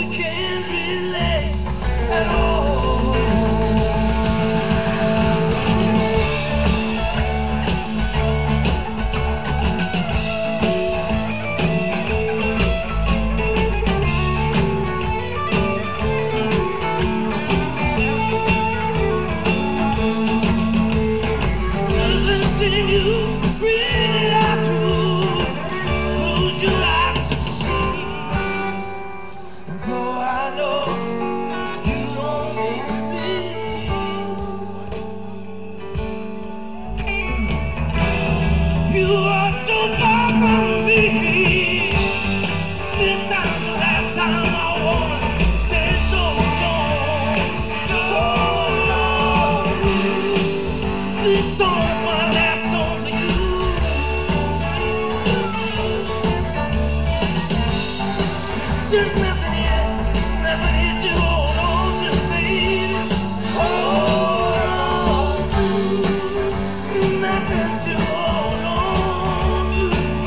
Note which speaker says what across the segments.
Speaker 1: can't relate at all. Doesn't seem you really are through. Close your eyes to see. And though I know you don't need to be, you are so far from me. This time's the last time I wanna say so long, so long. This song's my last song for you. It's just nothing here to hold on to, baby. Hold on to, nothing to hold on to.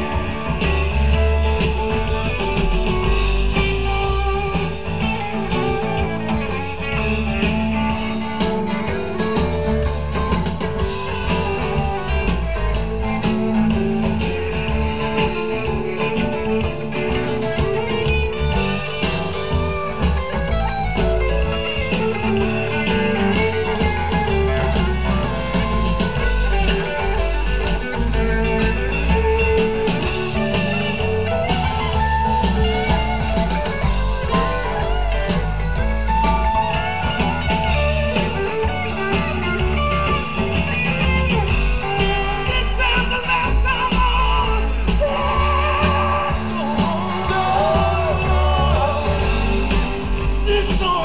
Speaker 1: This time's the last time I wanna say so long. This song